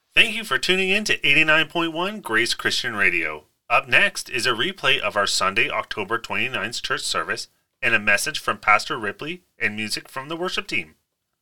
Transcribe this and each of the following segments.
Thank you for tuning in to 89.1 Grace Christian Radio. Up next is a replay of our Sunday, October 29th church service and a message from Pastor Ripley and music from the worship team.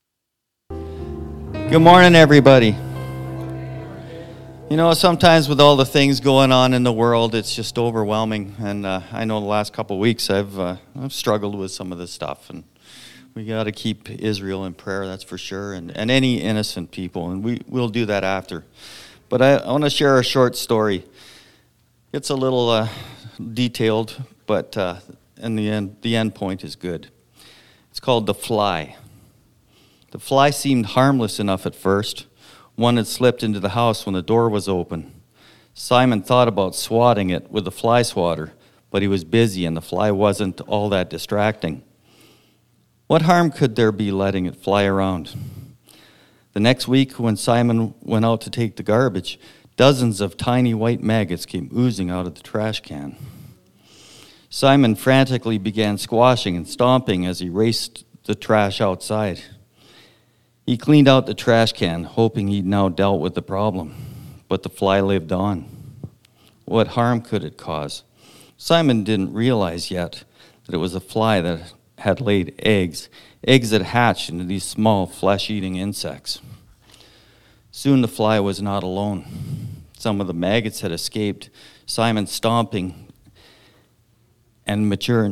Good morning, everybody. You know, sometimes with all the things going on in the world, it's just overwhelming. And I know the last couple of weeks I've struggled with some of this stuff. And we got to keep Israel in prayer, that's for sure, and any innocent people. And we'll do that after. But I want to share a short story. It's a little detailed, but in the end point is good. It's called The Fly. The fly seemed harmless enough at first. One had slipped into the house when the door was open. Simon thought about swatting it with the fly swatter, but he was busy and the fly wasn't all that distracting. What harm could there be letting it fly around? The next week, when Simon went out to take the garbage, dozens of tiny white maggots came oozing out of the trash can. Simon frantically began squashing and stomping as he raced the trash outside. He cleaned out the trash can, hoping he'd now dealt with the problem, but the fly lived on. What harm could it cause? Simon didn't realize yet that it was a fly that had laid eggs that hatched into these small flesh-eating insects. Soon the fly was not alone. Some of the maggots had escaped. Simon stomping and matured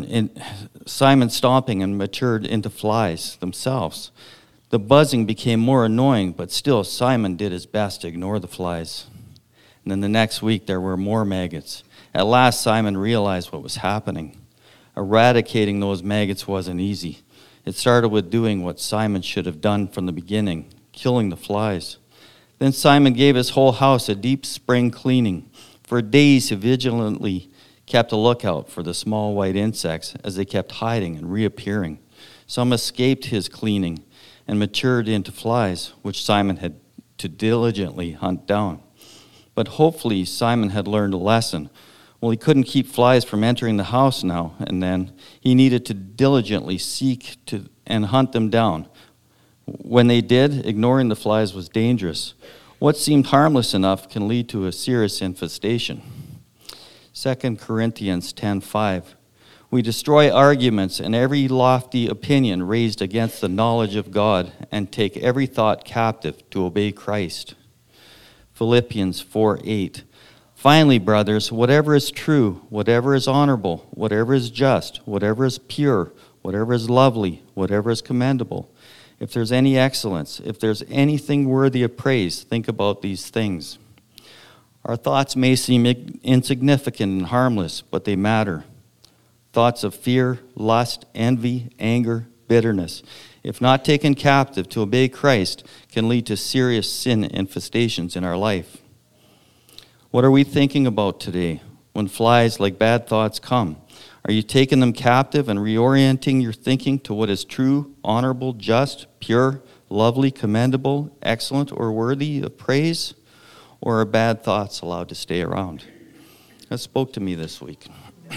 into flies themselves. The buzzing became more annoying, but still Simon did his best to ignore the flies. And then the next week there were more maggots. At last Simon realized what was happening. Eradicating those maggots wasn't easy. It started with doing what Simon should have done from the beginning, killing the flies. Then Simon gave his whole house a deep spring cleaning. For days he vigilantly kept a lookout for the small white insects as they kept hiding and reappearing. Some escaped his cleaning and matured into flies, which Simon had to diligently hunt down. But hopefully Simon had learned a lesson. Well, he couldn't keep flies from entering the house now and then. He needed to diligently seek and hunt them down. When they did, ignoring the flies was dangerous. What seemed harmless enough can lead to a serious infestation. 2 Corinthians 10:5. We destroy arguments and every lofty opinion raised against the knowledge of God and take every thought captive to obey Christ. Philippians 4:8. Finally, brothers, whatever is true, whatever is honorable, whatever is just, whatever is pure, whatever is lovely, whatever is commendable, if there's any excellence, if there's anything worthy of praise, think about these things. Our thoughts may seem insignificant and harmless, but they matter. Thoughts of fear, lust, envy, anger, bitterness, if not taken captive to obey Christ, can lead to serious sin infestations in our life. What are we thinking about today when flies like bad thoughts come? Are you taking them captive and reorienting your thinking to what is true, honorable, just, pure, lovely, commendable, excellent, or worthy of praise? Or are bad thoughts allowed to stay around? That spoke to me this week.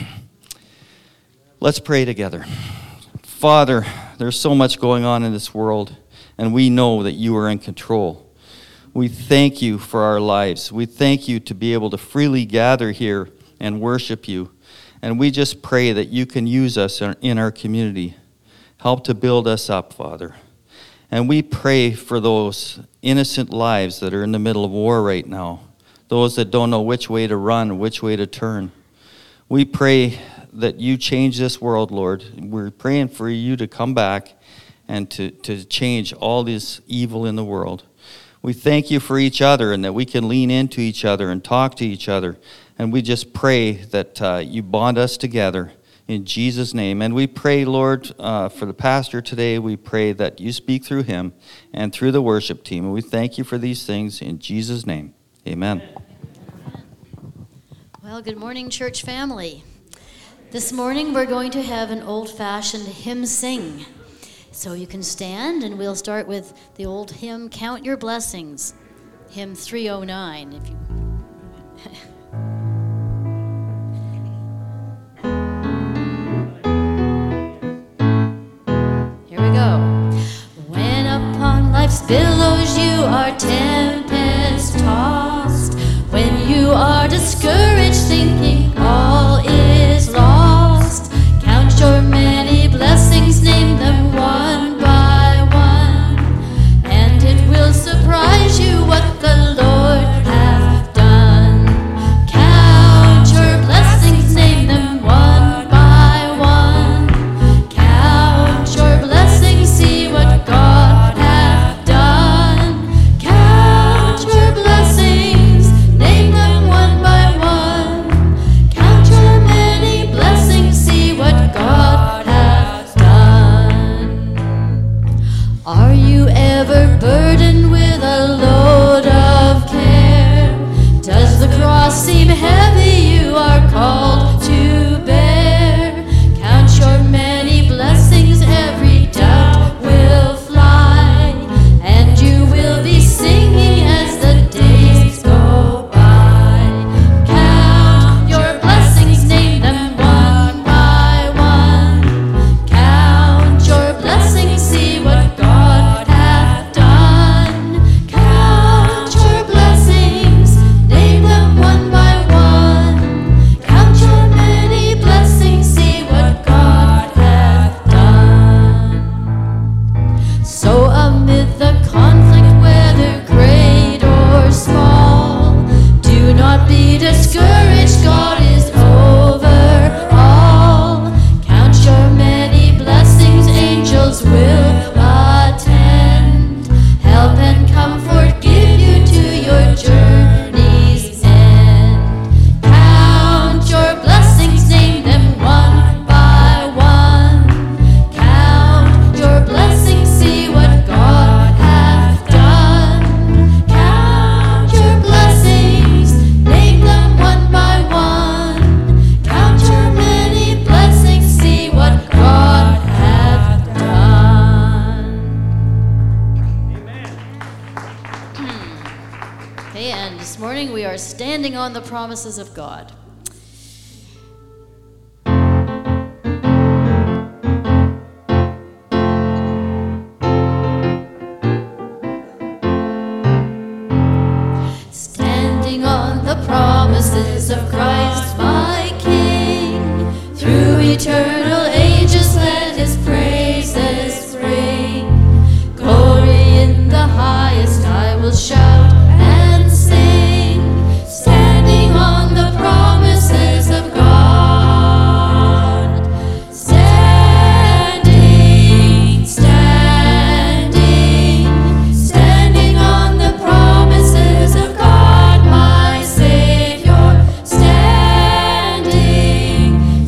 Let's pray together. Father, there's so much going on in this world, and we know that you are in control. We thank you for our lives. We thank you to be able to freely gather here and worship you. And we just pray that you can use us in our community. Help to build us up, Father. And we pray for those innocent lives that are in the middle of war right now, those that don't know which way to run, which way to turn. We pray that you change this world, Lord. We're praying for you to come back and to change all this evil in the world. We thank you for each other and that we can lean into each other and talk to each other. And we just pray that you bond us together in Jesus' name. And we pray, Lord, for the pastor today. We pray that you speak through him and through the worship team. And we thank you for these things in Jesus' name. Amen. Well, good morning, church family. This morning we're going to have an old-fashioned hymn sing. So you can stand, and we'll start with the old hymn, Count Your Blessings, hymn 309. If you Here we go. When upon life's billows you are tempest-tossed, Okay, and this morning we are standing on the promises of God. Standing on the promises of Christ, my King, through eternal ages let his praises ring. Glory in the highest I will shout and sing, standing on the promises of God. Standing, standing, standing on the promises of God, my Savior. Standing,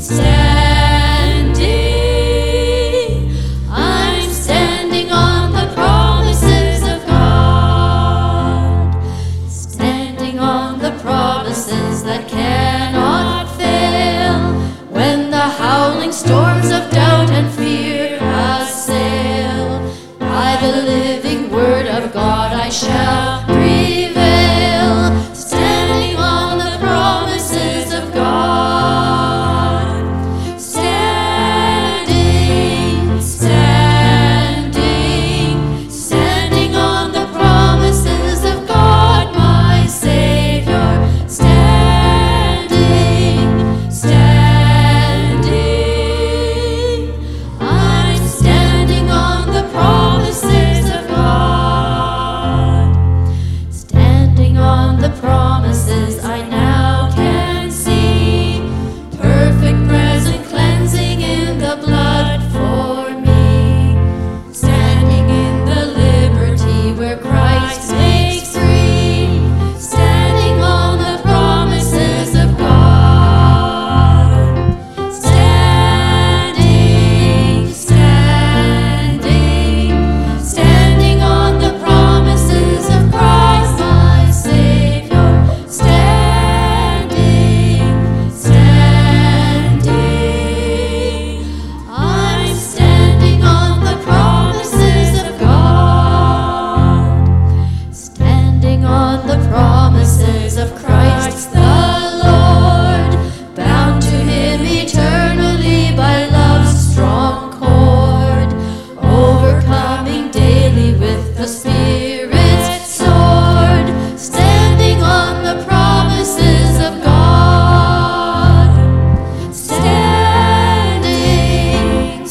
standing, I'm standing on the promises of God. Standing on the promises that cannot fail. When the howling storms of doubt and fear assail, by the living word of God I shall prevail. Standing on the promises of God. Standing, standing, standing on the promises of God, my Savior. Standing, standing, I'm standing on the promises of God. Standing on the promises I now can see, perfect present cleansing in the blood for me. Standing in the liberty where Christ makes free. Standing on the promises of God. Standing, standing, standing on the promises of Christ, my Savior. Standing, standing, I'm standing on the promises of God. Standing on the promises of Christ the Lord, bound to him eternally by love's strong cord, overcoming daily with the Spirit's sword. Standing on the promises of God. Standing,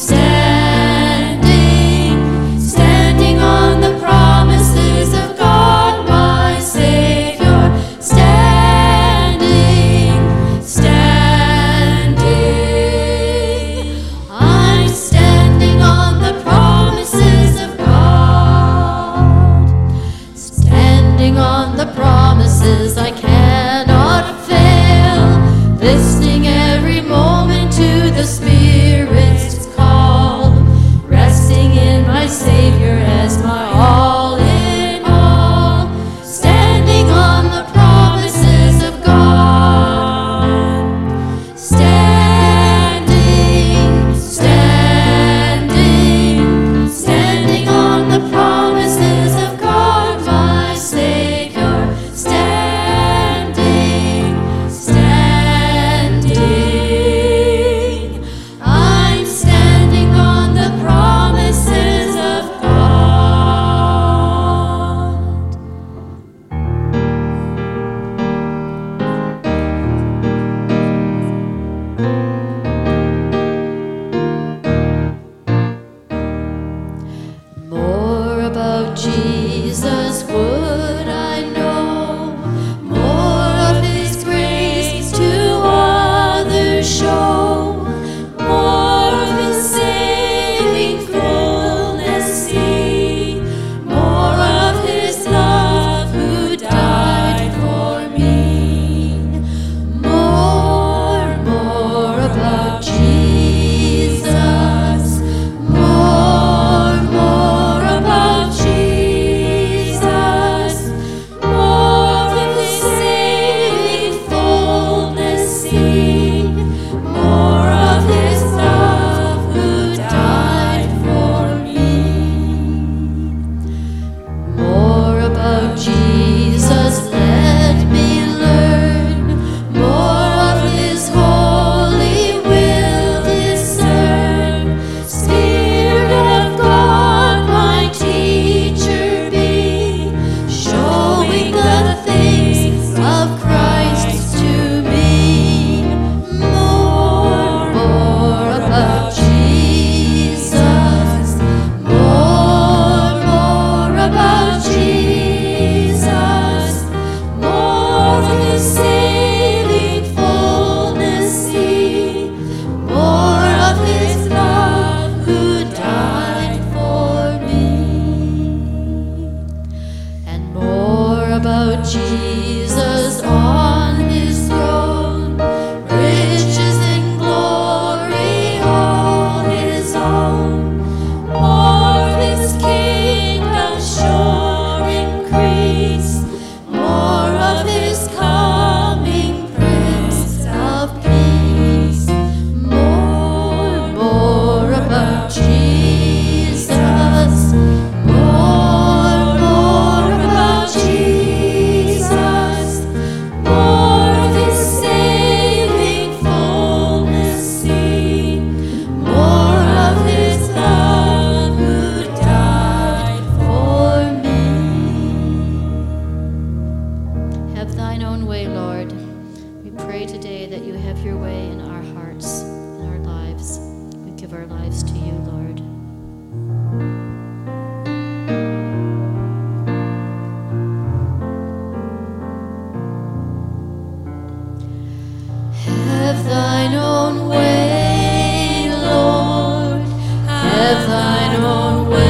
standing, standing on the promises of God, my Savior. Standing, Jesus on his throne, riches and glory all his own. More of his kingdom sure increase, more of his coming Prince of Peace. More about Jesus, more about Jesus, more of his saving fullness see, more of his love who died for me. Have thine own way, Lord. We pray today that you have your way in our hearts, in our lives. We give our lives to you, Lord. Have thine own way, Lord. Have thine own way.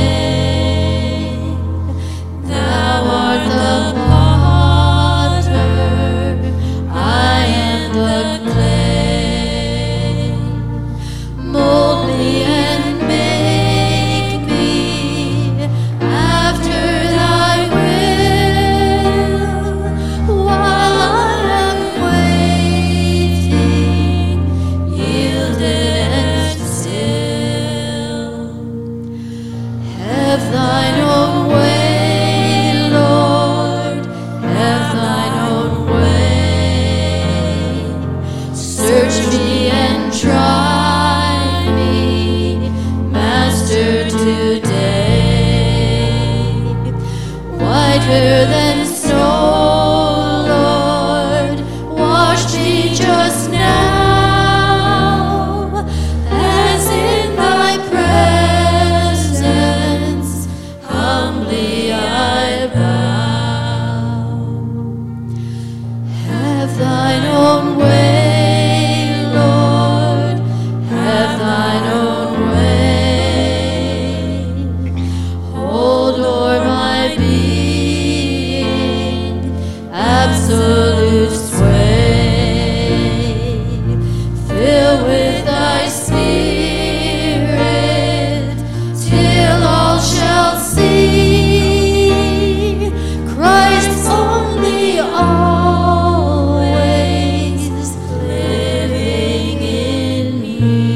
Thou art the potter, I am the clay. Mold me and make me after thy will, while I am waiting, yielded and still. Have thine own way, Lord, have thine own way. Search me and try me, Master, today. Whiter than snow, Lord, wash me just now, as in thy presence humbly I bow. Have thine own way, Lord, have thine own way. Hold o'er my being absolute sway. Fill with thy spirit till all shall see Christ only, always living in me.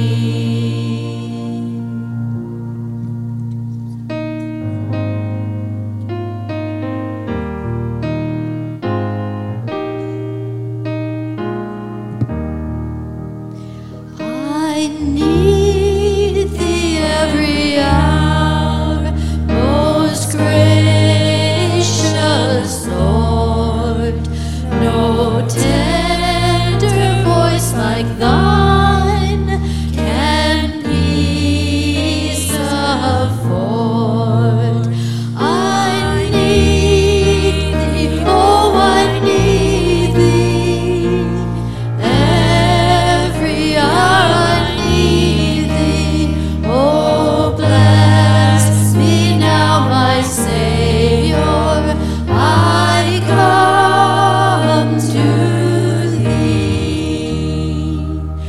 I need thee every hour, most gracious Lord. No tender voice like thine can peace afford. I need thee, oh, I need thee. Every hour I need thee. Oh, bless me now, my Savior. I come to thee.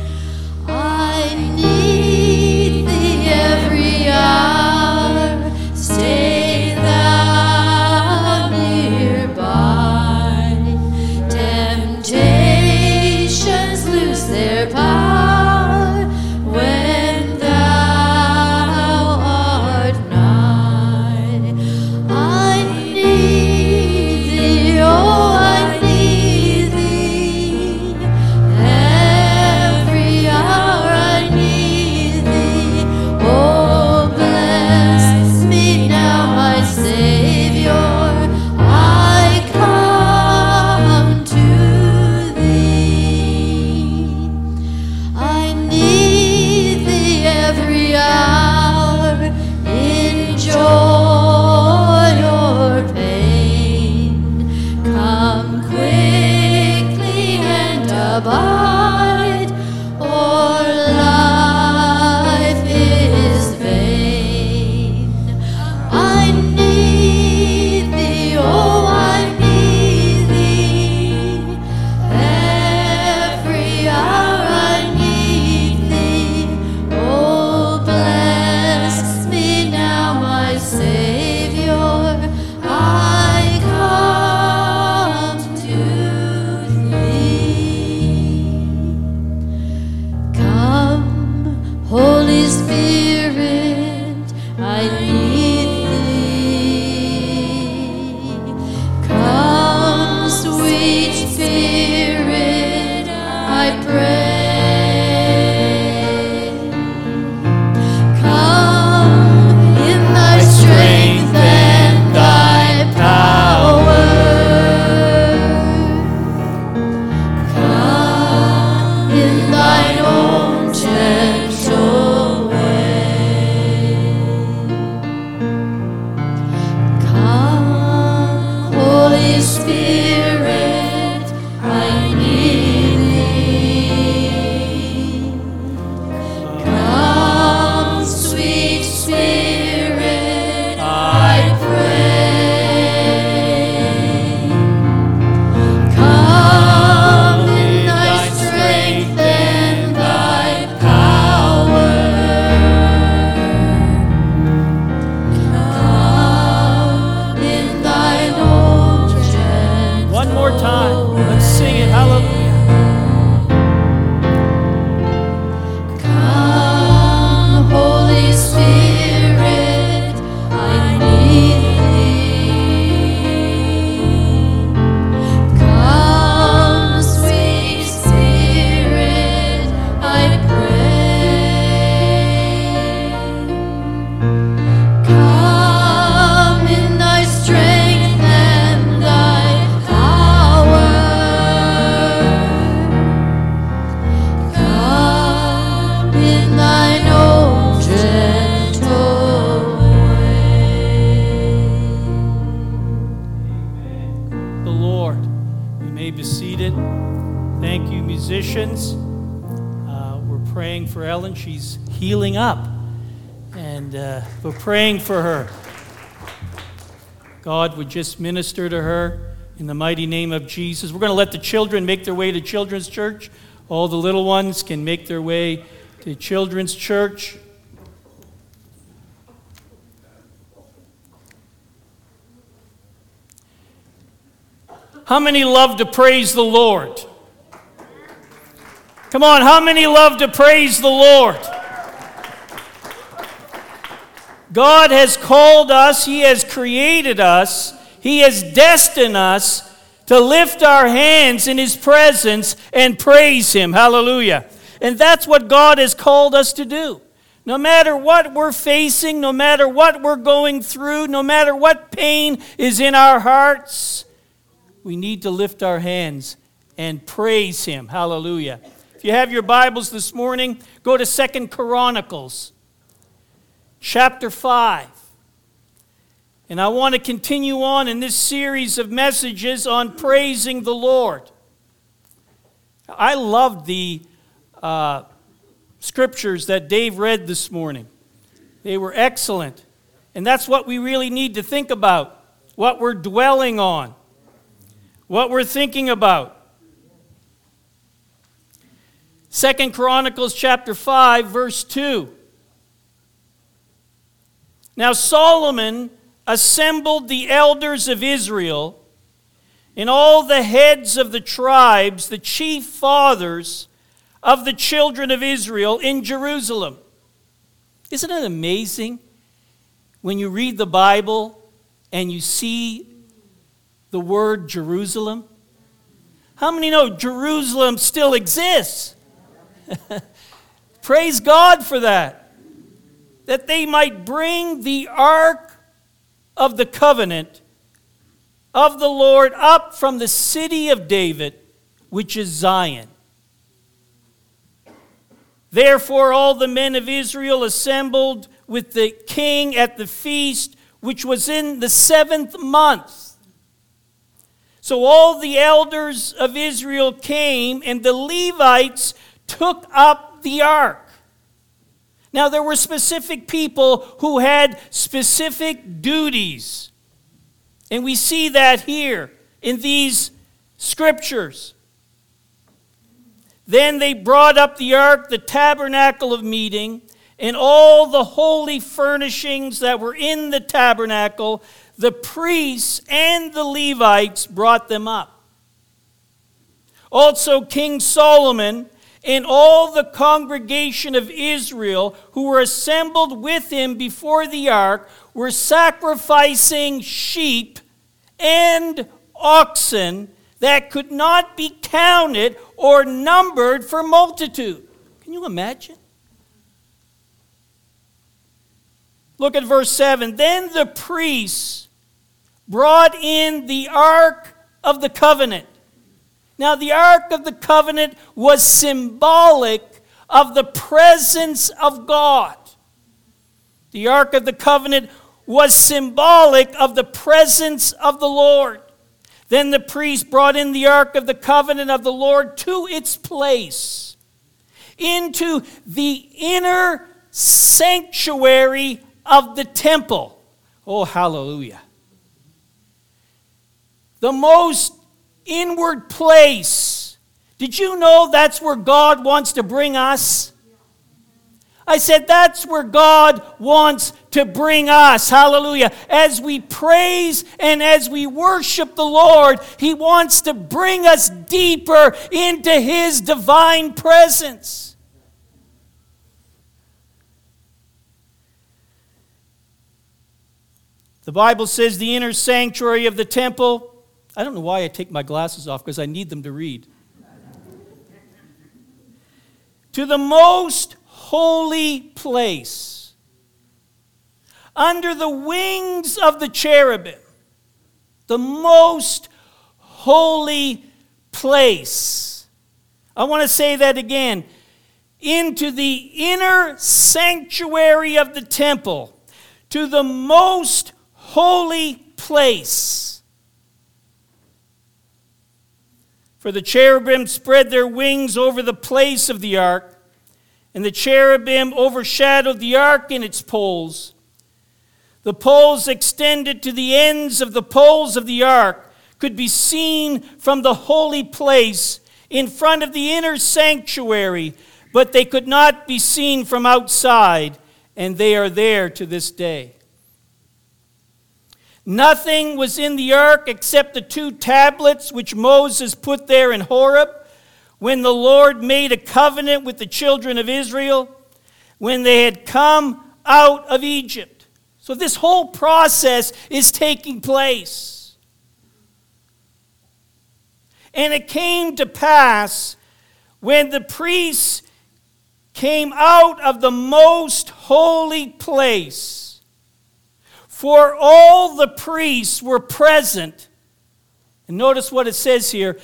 more time. Let's sing it. Hallelujah. Come, Holy Spirit, I need thee. Come, sweet Spirit, I pray. Come in thy strength and thy power. Come in thine own gentle way. The Lord. You may be seated. Thank you, musicians. We're praying for Ellen. She's healing up, and we're praying for her. God would just minister to her in the mighty name of Jesus. We're going to let the children make their way to Children's Church. All the little ones can make their way to Children's Church. How many love to praise the Lord? Come on, how many love to praise the Lord? God has called us, He has created us, He has destined us to lift our hands in His presence and praise Him. Hallelujah. And that's what God has called us to do. No matter what we're facing, no matter what we're going through, no matter what pain is in our hearts, we need to lift our hands and praise Him. Hallelujah. If you have your Bibles this morning, go to 2 Chronicles, chapter 5. And I want to continue on in this series of messages on praising the Lord. I loved the scriptures that Dave read this morning. They were excellent. And that's what we really need to think about, what we're dwelling on, what we're thinking about. 2 Chronicles chapter 5, verse 2. Now Solomon assembled the elders of Israel and all the heads of the tribes, the chief fathers of the children of Israel in Jerusalem. Isn't it amazing when you read the Bible and you see the word Jerusalem? How many know Jerusalem still exists? Praise God for that. That they might bring the ark of the covenant of the Lord up from the city of David, which is Zion. Therefore all the men of Israel assembled with the king at the feast, which was in the 7th month. So all the elders of Israel came, and the Levites took up the ark. Now, there were specific people who had specific duties. And we see that here in these scriptures. Then they brought up the ark, the tabernacle of meeting, and all the holy furnishings that were in the tabernacle. The priests and the Levites brought them up. Also, King Solomon and all the congregation of Israel who were assembled with him before the ark were sacrificing sheep and oxen that could not be counted or numbered for multitude. Can you imagine? Look at verse 7. Then the priests brought in the ark of the covenant. Now, the Ark of the Covenant was symbolic of the presence of God. The Ark of the Covenant was symbolic of the presence of the Lord. Then the priest brought in the Ark of the Covenant of the Lord to its place, into the inner sanctuary of the temple. Oh, hallelujah. The most inward place. Did you know that's where God wants to bring us? I said that's where God wants to bring us. Hallelujah. As we praise and as we worship the Lord, He wants to bring us deeper into His divine presence. The Bible says the inner sanctuary of the temple. I don't know why I take my glasses off, because I need them to read. To the most holy place, under the wings of the cherubim, the most holy place. I want to say that again. Into the inner sanctuary of the temple, to the most holy place. For the cherubim spread their wings over the place of the ark, and the cherubim overshadowed the ark and its poles. The poles extended to the ends of the poles of the ark, could be seen from the holy place in front of the inner sanctuary, but they could not be seen from outside, and they are there to this day. Nothing was in the ark except the 2 tablets which Moses put there in Horeb when the Lord made a covenant with the children of Israel when they had come out of Egypt. So this whole process is taking place. And it came to pass when the priests came out of the most holy place, for all the priests were present. And notice what it says here.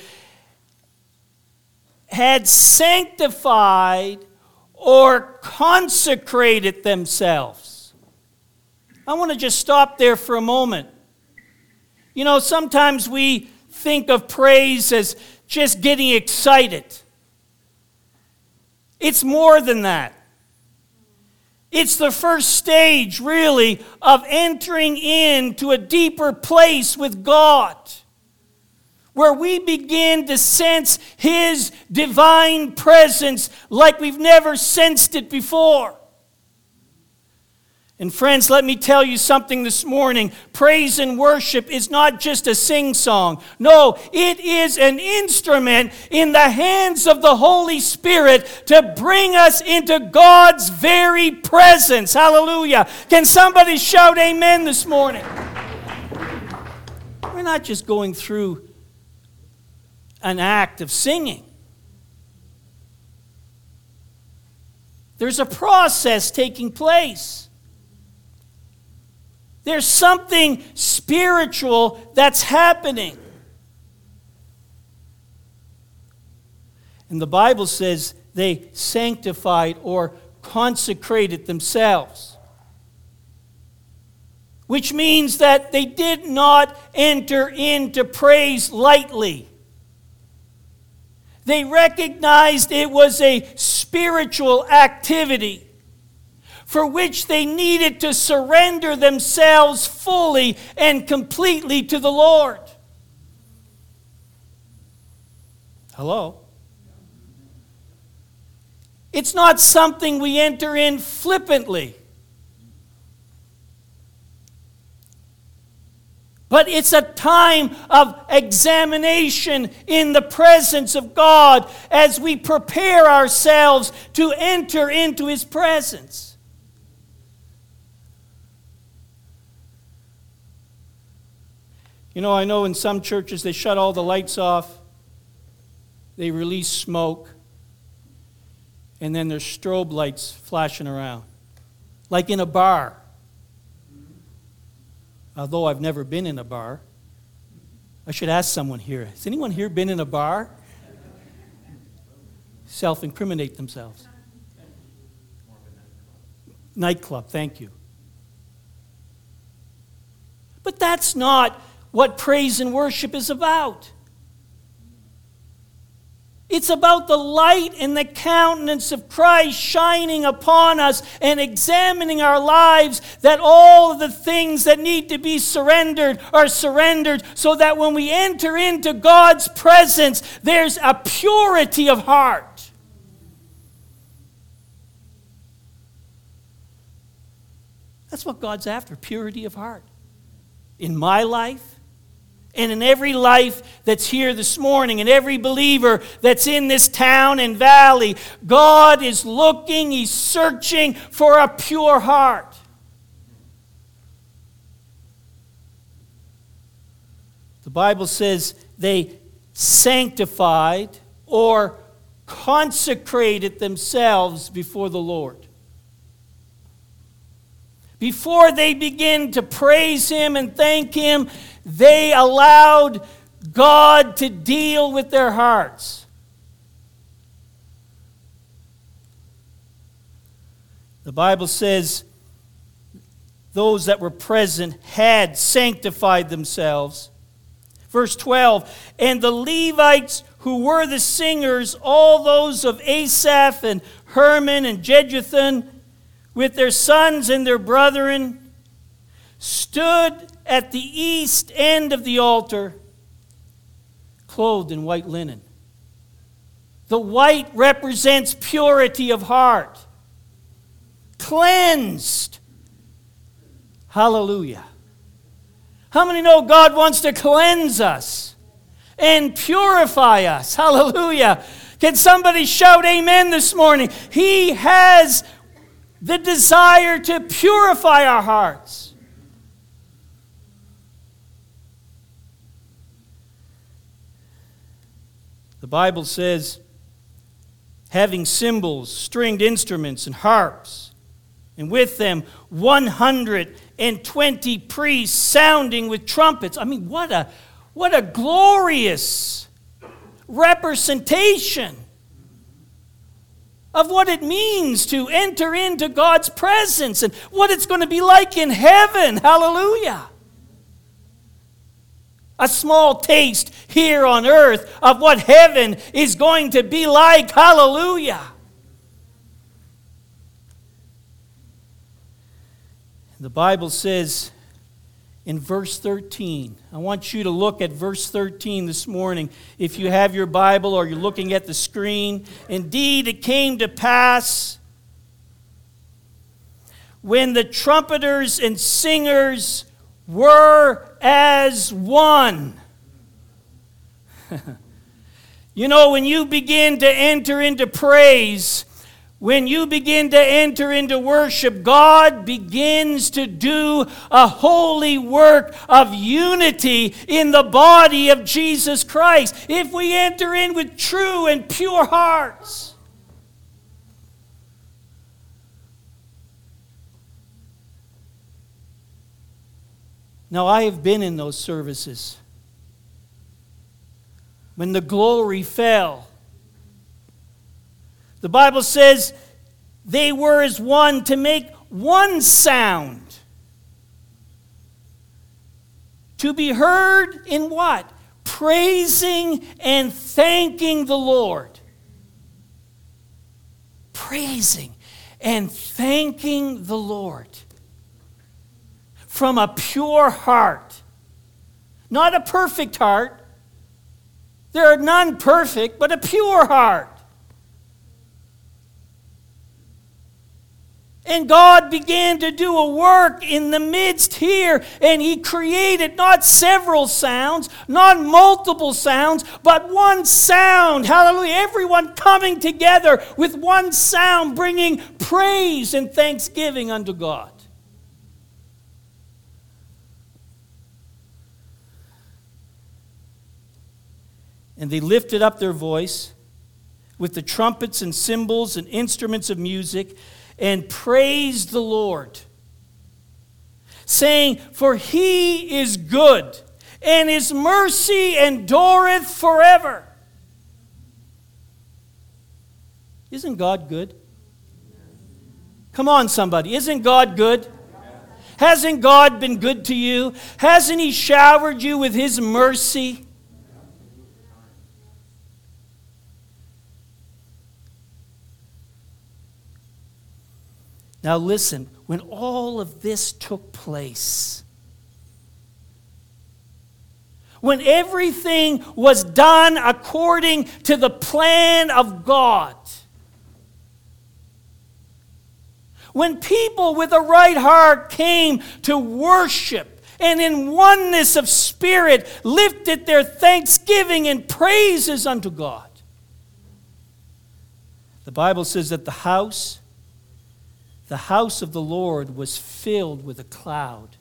Had sanctified or consecrated themselves. I want to just stop there for a moment. You know, sometimes we think of praise as just getting excited. It's more than that. It's the first stage, really, of entering into a deeper place with God, where we begin to sense His divine presence like we've never sensed it before. And friends, let me tell you something this morning. Praise and worship is not just a sing-song. No, it is an instrument in the hands of the Holy Spirit to bring us into God's very presence. Hallelujah. Can somebody shout amen this morning? We're not just going through an act of singing. There's a process taking place. There's something spiritual that's happening. And the Bible says they sanctified or consecrated themselves, which means that they did not enter into praise lightly. They recognized it was a spiritual activity for which they needed to surrender themselves fully and completely to the Lord. Hello? It's not something we enter in flippantly. But it's a time of examination in the presence of God as we prepare ourselves to enter into His presence. You know, I know in some churches they shut all the lights off, they release smoke, and then there's strobe lights flashing around, like in a bar. Although I've never been in a bar. I should ask someone here. Has anyone here been in a bar? Self-incriminate themselves. Nightclub, thank you. But that's not what praise and worship is about. It's about the light and the countenance of Christ shining upon us and examining our lives, that all of the things that need to be surrendered are surrendered, so that when we enter into God's presence, there's a purity of heart. That's what God's after, purity of heart. In my life, and in every life that's here this morning, and every believer that's in this town and valley, God is looking, He's searching for a pure heart. The Bible says they sanctified or consecrated themselves before the Lord. Before they begin to praise Him and thank Him, they allowed God to deal with their hearts. The Bible says those that were present had sanctified themselves. Verse 12, and the Levites who were the singers, all those of Asaph and Herman and Jeduthun, with their sons and their brethren, stood at the east end of the altar, clothed in white linen. The white represents purity of heart, cleansed. Hallelujah. How many know God wants to cleanse us and purify us? Hallelujah. Can somebody shout amen this morning? He has the desire to purify our hearts. The Bible says, having cymbals, stringed instruments, and harps, and with them 120 priests sounding with trumpets. I mean, what a glorious representation of what it means to enter into God's presence and what it's going to be like in heaven. Hallelujah. A small taste here on earth of what heaven is going to be like. Hallelujah. The Bible says in verse 13, I want you to look at verse 13 this morning. If you have your Bible or you're looking at the screen, indeed it came to pass when the trumpeters and singers were as one. You know, when you begin to enter into praise, when you begin to enter into worship, God begins to do a holy work of unity in the body of Jesus Christ. If we enter in with true and pure hearts. Now, I have been in those services when the glory fell. The Bible says they were as one to make one sound. To be heard in what? Praising and thanking the Lord. Praising and thanking the Lord. From a pure heart. Not a perfect heart. There are none perfect, but a pure heart. And God began to do a work in the midst here, and He created not several sounds, not multiple sounds, but one sound. Hallelujah. Everyone coming together with one sound, bringing praise and thanksgiving unto God. And they lifted up their voice with the trumpets and cymbals and instruments of music, and praised the Lord, saying, for He is good, and His mercy endureth forever. Isn't God good? Come on, somebody. Isn't God good? Hasn't God been good to you? Hasn't He showered you with His mercy? Now listen, when all of this took place, when everything was done according to the plan of God, When people with a right heart came to worship and in oneness of spirit lifted their thanksgiving and praises unto God. The Bible says that the house of the Lord was filled with a cloud.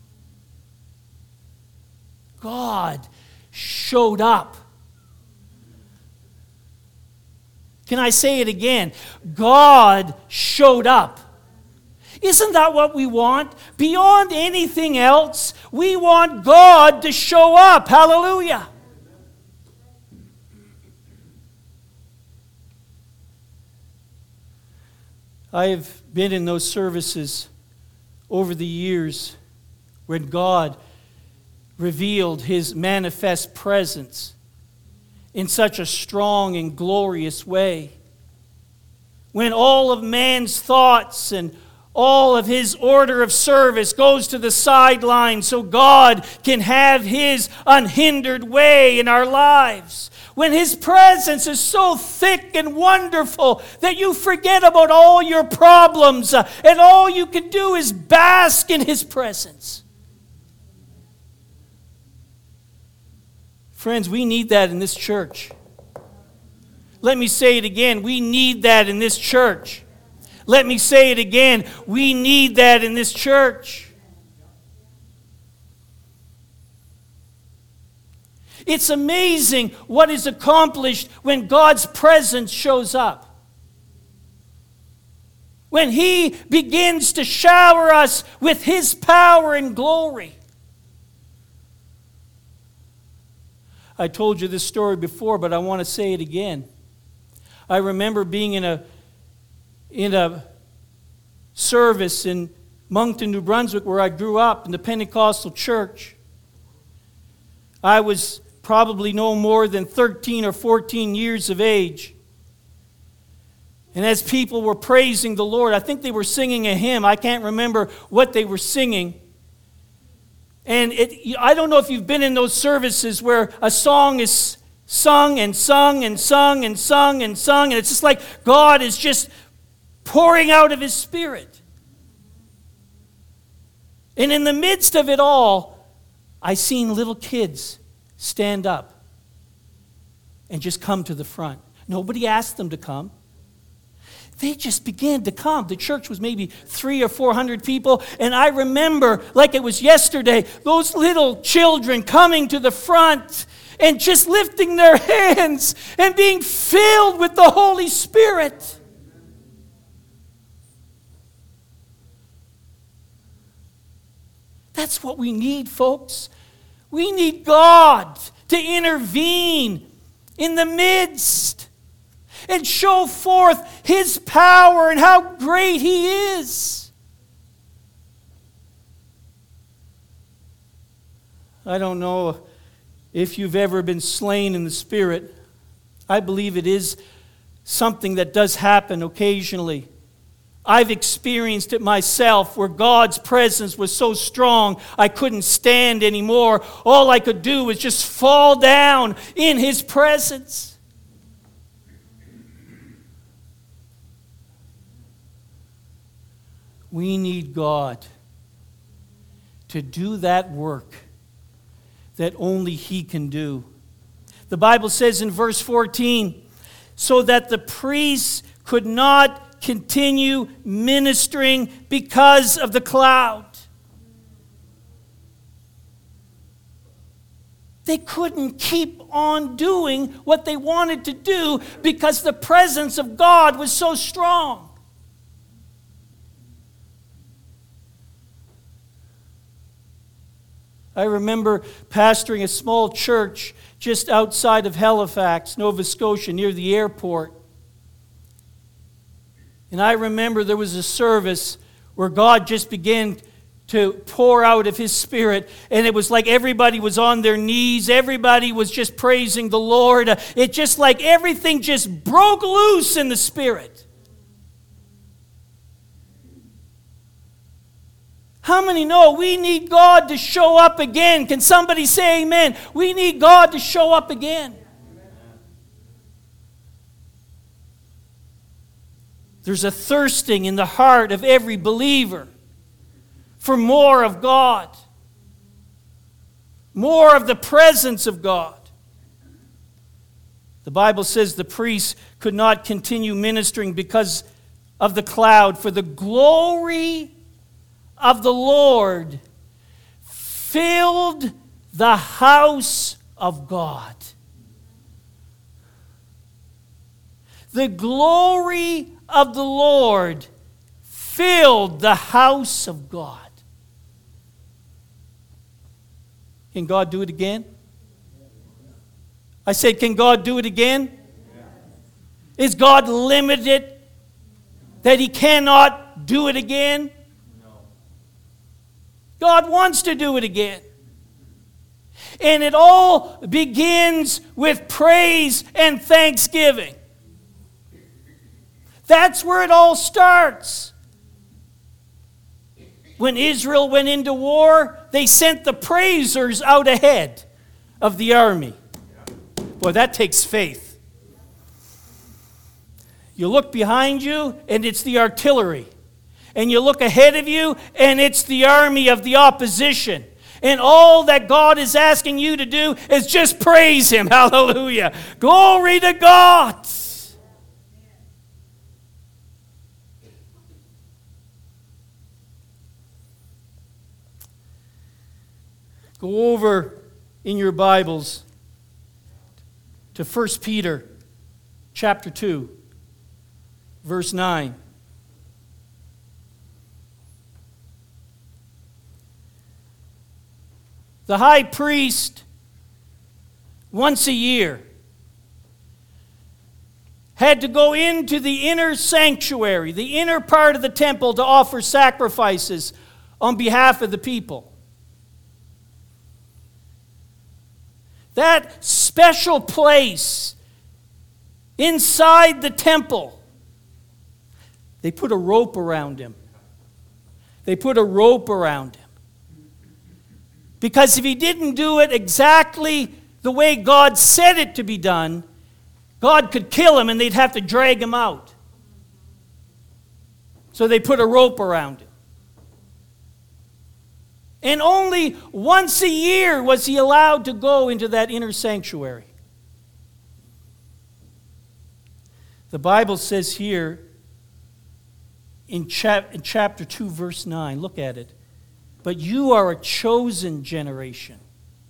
God showed up. Can I say it again? God showed up. Isn't that what we want? Beyond anything else, we want God to show up. Hallelujah. I have been in those services over the years when God revealed His manifest presence in such a strong and glorious way. When all of man's thoughts and all of His order of service goes to the sideline so God can have His unhindered way in our lives. When His presence is so thick and wonderful that you forget about all your problems and all you can do is bask in His presence. Friends, we need that in this church. Let me say it again. We need that in this church. Let me say it again. We need that in this church. It's amazing what is accomplished when God's presence shows up. When He begins to shower us with His power and glory. I told you this story before, but I want to say it again. I remember being in a service in Moncton, New Brunswick, where I grew up in the Pentecostal church. I was probably no more than 13 or 14 years of age. And as people were praising the Lord, I think they were singing a hymn. I can't remember what they were singing. And I don't know if you've been in those services where a song is sung and sung and sung and sung and sung, and it's just like God is just pouring out of His Spirit. And in the midst of it all, I seen little kids stand up and just come to the front. Nobody asked them to come. They just began to come. The church was maybe 300 or 400 people, and I remember, like it was yesterday, those little children coming to the front and just lifting their hands and being filled with the Holy Spirit. That's what we need, folks. We need God to intervene in the midst and show forth His power and how great He is. I don't know if you've ever been slain in the Spirit. I believe it is something that does happen occasionally. I've experienced it myself where God's presence was so strong I couldn't stand anymore. All I could do was just fall down in His presence. We need God to do that work that only He can do. The Bible says in verse 14, so that the priests could not continue ministering because of the cloud. They couldn't keep on doing what they wanted to do because the presence of God was so strong. I remember pastoring a small church just outside of Halifax, Nova Scotia, near the airport. And I remember there was a service where God just began to pour out of His Spirit, and it was like everybody was on their knees, everybody was just praising the Lord. It just like everything just broke loose in the Spirit. How many know we need God to show up again? Can somebody say amen? We need God to show up again. There's a thirsting in the heart of every believer for more of God, more of the presence of God. The Bible says the priests could not continue ministering because of the cloud, for the glory of the Lord filled the house of God. The glory of the Lord filled the house of God. Can God do it again? I said, can God do it again? Is God limited that He cannot do it again? God wants to do it again. And it all begins with praise and thanksgiving. That's where it all starts. When Israel went into war, they sent the praisers out ahead of the army. Boy, that takes faith. You look behind you, and it's the artillery. And you look ahead of you, and it's the army of the opposition. And all that God is asking you to do is just praise Him. Hallelujah. Glory to God. Go over in your Bibles to 1 Peter chapter 2, verse 9. The high priest, once a year, had to go into the inner sanctuary, the inner part of the temple, to offer sacrifices on behalf of the people. That special place inside the temple, they put a rope around him. They put a rope around him. Because if he didn't do it exactly the way God said it to be done, God could kill him and they'd have to drag him out. So they put a rope around him. And only once a year was he allowed to go into that inner sanctuary. The Bible says here in chapter 2, verse 9, look at it. But you are a chosen generation,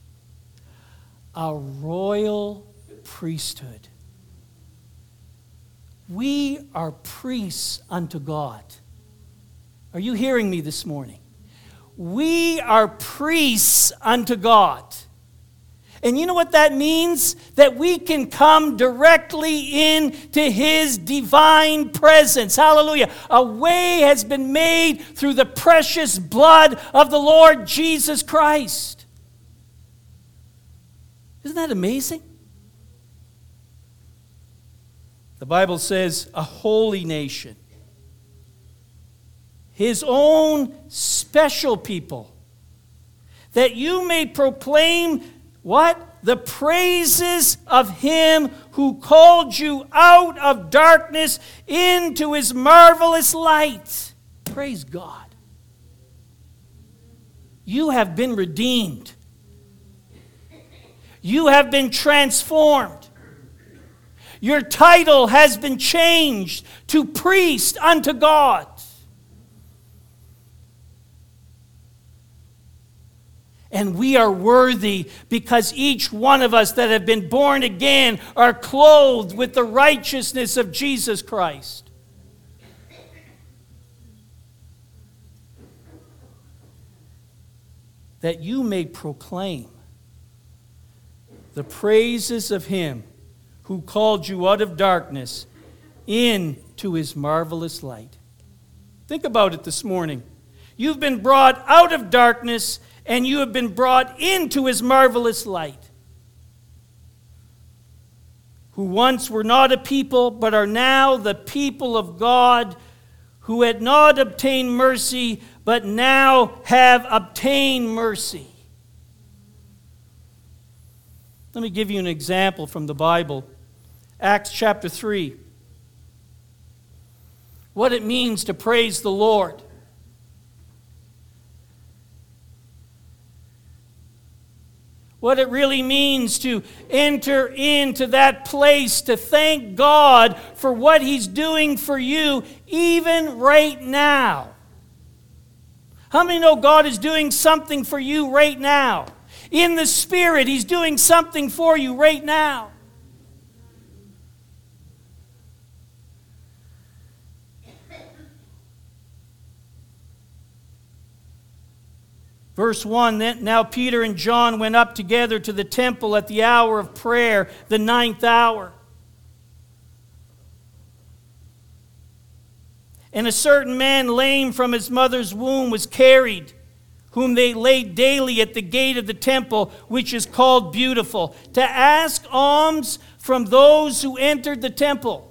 a royal priesthood. We are priests unto God. Are you hearing me this morning? We are priests unto God. And you know what that means? That we can come directly into His divine presence. Hallelujah. A way has been made through the precious blood of the Lord Jesus Christ. Isn't that amazing? The Bible says a holy nation. His own special people, that you may proclaim what? The praises of Him who called you out of darkness into His marvelous light. Praise God. You have been redeemed. You have been transformed. Your title has been changed to priest unto God. And we are worthy because each one of us that have been born again are clothed with the righteousness of Jesus Christ. That you may proclaim the praises of Him who called you out of darkness into His marvelous light. Think about it this morning. You've been brought out of darkness and you have been brought into His marvelous light. Who once were not a people, but are now the people of God, who had not obtained mercy, but now have obtained mercy. Let me give you an example from the Bible. Acts chapter 3. what it means to praise the Lord. What it really means to enter into that place to thank God for what He's doing for you even right now. How many know God is doing something for you right now? In the Spirit, He's doing something for you right now. Verse 1, now Peter and John went up together to the temple at the hour of prayer, the 9th hour. And a certain man lame from his mother's womb was carried, whom they laid daily at the gate of the temple, which is called Beautiful, to ask alms from those who entered the temple.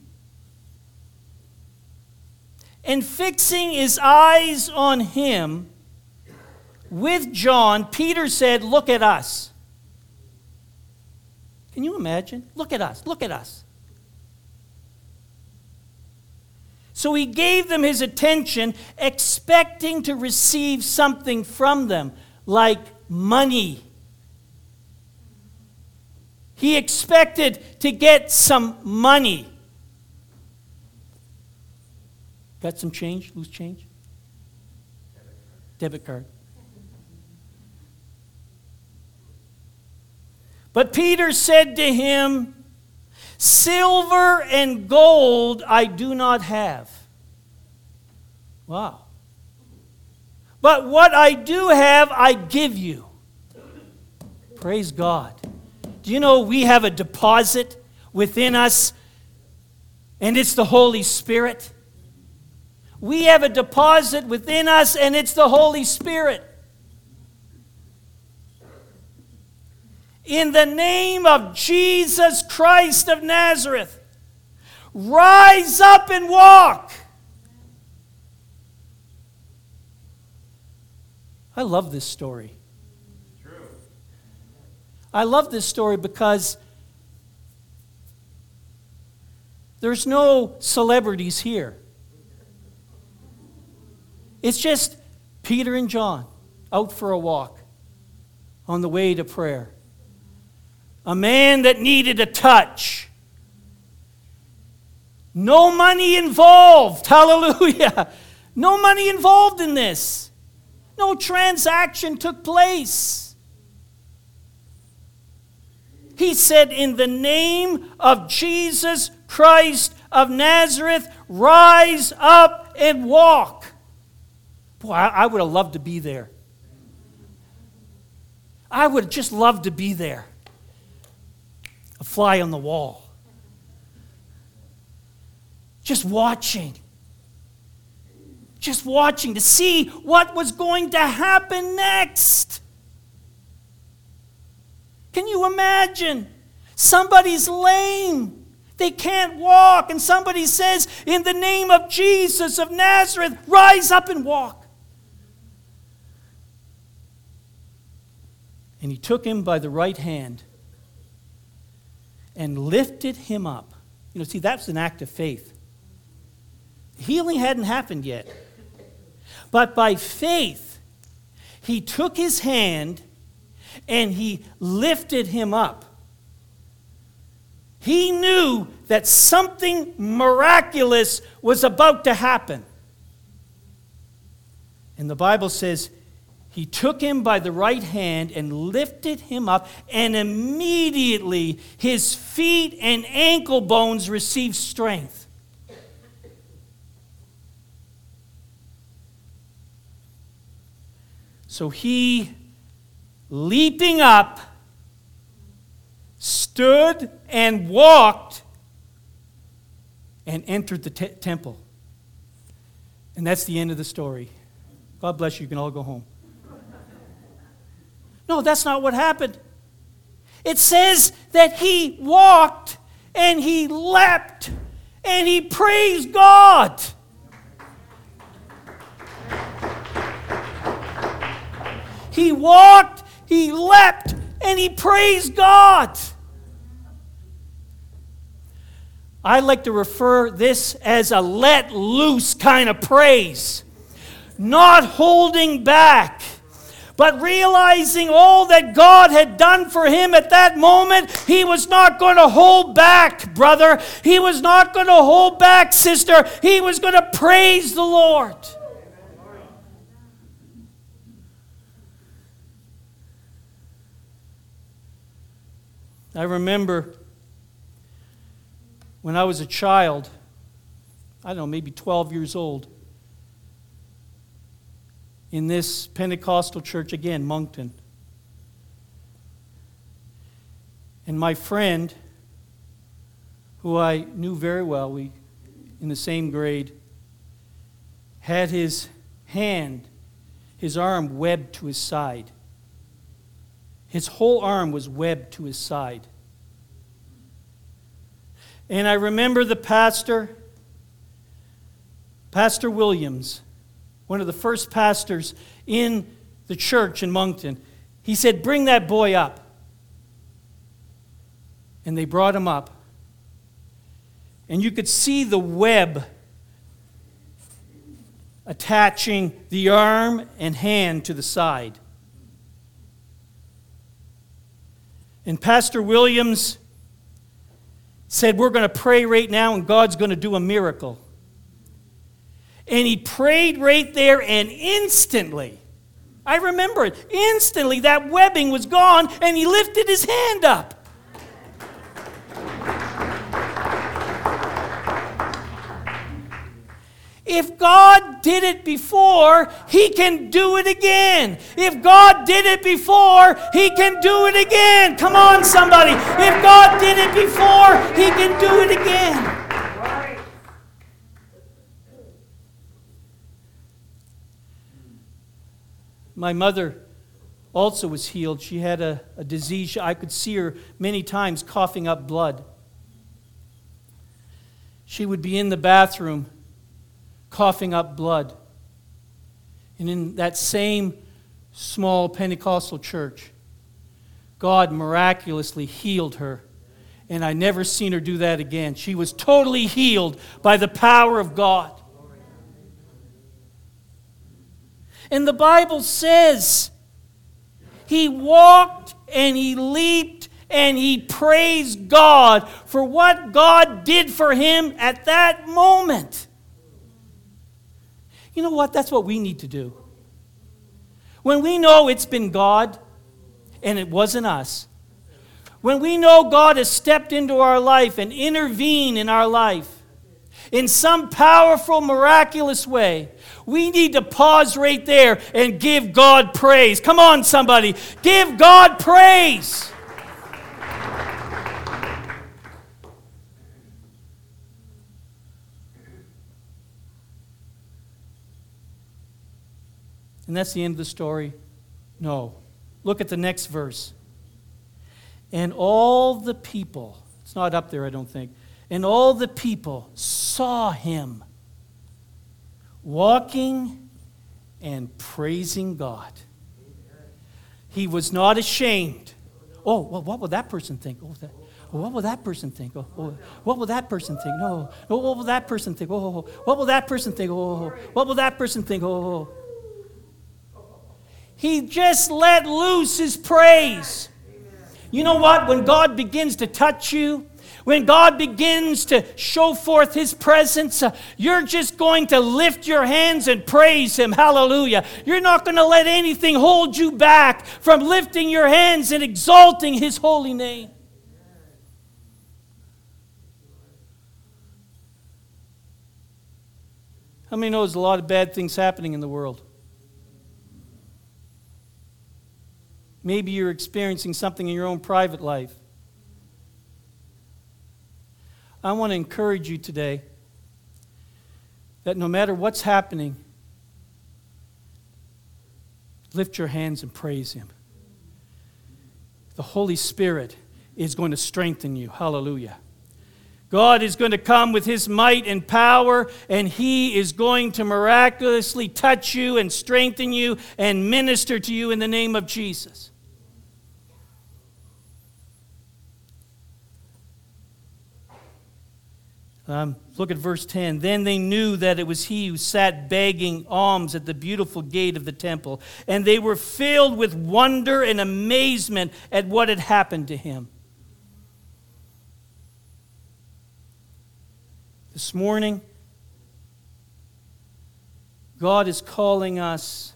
And fixing his eyes on him, with John, Peter said, "Look at us." Can you imagine? Look at us. Look at us. So he gave them his attention, expecting to receive something from them, like money. He expected to get some money. Got some change? Loose change? Debit card. But Peter said to him, "Silver and gold I do not have." Wow. "But what I do have, I give you." Praise God. Do you know we have a deposit within us, and it's the Holy Spirit? We have a deposit within us, and it's the Holy Spirit. "In the name of Jesus Christ of Nazareth, rise up and walk." I love this story. True. I love this story because there's no celebrities here. It's just Peter and John out for a walk on the way to prayer. A man that needed a touch. No money involved. Hallelujah. No money involved in this. No transaction took place. He said, "In the name of Jesus Christ of Nazareth, rise up and walk." Boy, I would have loved to be there. I would have just loved to be there. A fly on the wall. Just watching. Just watching to see what was going to happen next. Can you imagine? Somebody's lame. They can't walk. And somebody says, "In the name of Jesus of Nazareth, rise up and walk." And he took him by the right hand and lifted him up. You know, see, that's an act of faith. Healing hadn't happened yet. But by faith, he took his hand and he lifted him up. He knew that something miraculous was about to happen. And the Bible says, he took him by the right hand and lifted him up, and immediately his feet and ankle bones received strength. So he, leaping up, stood and walked and entered the temple. And that's the end of the story. God bless you. You can all go home. No, that's not what happened. It says that he walked and he leapt and he praised God. He walked, he leapt, and he praised God. I like to refer this as a let loose kind of praise. Not holding back, but realizing all that God had done for him at that moment. He was not going to hold back, brother. He was not going to hold back, sister. He was going to praise the Lord. I remember when I was a child, I don't know, maybe 12 years old, in this Pentecostal church again, Moncton. And my friend, who I knew very well, we in the same grade, had his arm webbed to his side. His whole arm was webbed to his side. And I remember the pastor, Pastor Williams, one of the first pastors in the church in Moncton. He said, "Bring that boy up." And they brought him up. And you could see the web attaching the arm and hand to the side. And Pastor Williams said, "We're going to pray right now and God's going to do a miracle." And he prayed right there, and instantly, I remember it, instantly that webbing was gone and he lifted his hand up. If God did it before, He can do it again. If God did it before, He can do it again. Come on, somebody. If God did it before, He can do it again. My mother also was healed. She had a disease. I could see her many times coughing up blood. She would be in the bathroom coughing up blood. And in that same small Pentecostal church, God miraculously healed her. And I never seen her do that again. She was totally healed by the power of God. And the Bible says he walked and he leaped and he praised God for what God did for him at that moment. You know what? That's what we need to do. When we know it's been God and it wasn't us, when we know God has stepped into our life and intervened in our life in some powerful, miraculous way, we need to pause right there and give God praise. Come on, somebody. Give God praise. And that's the end of the story? No. Look at the next verse. And all the people, it's not up there, I don't think, and all the people saw him walking and praising God. He was not ashamed. Oh, well, what will that person think? Oh, what will that person think? Oh, what will that person think? No. Oh, what will that person think? Oh, what will that person think? Oh, what will that person think? Oh. He just let loose his praise. You know what? When God begins to touch you, when God begins to show forth His presence, you're just going to lift your hands and praise Him. Hallelujah. You're not going to let anything hold you back from lifting your hands and exalting His holy name. How many know there's a lot of bad things happening in the world? Maybe you're experiencing something in your own private life. I want to encourage you today that no matter what's happening, lift your hands and praise Him. The Holy Spirit is going to strengthen you. Hallelujah. God is going to come with His might and power, and He is going to miraculously touch you and strengthen you and minister to you in the name of Jesus. Look at verse 10. Then they knew that it was he who sat begging alms at the beautiful gate of the temple, and they were filled with wonder and amazement at what had happened to him. This morning, God is calling us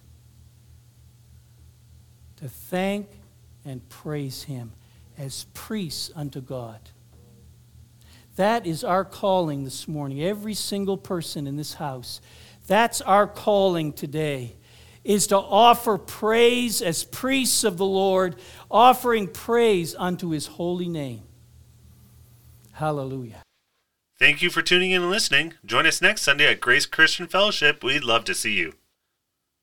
to thank and praise him as priests unto God. That is our calling this morning. Every single person in this house, that's our calling today, is to offer praise as priests of the Lord, offering praise unto his holy name. Hallelujah. Thank you for tuning in and listening. Join us next Sunday at Grace Christian Fellowship. We'd love to see you.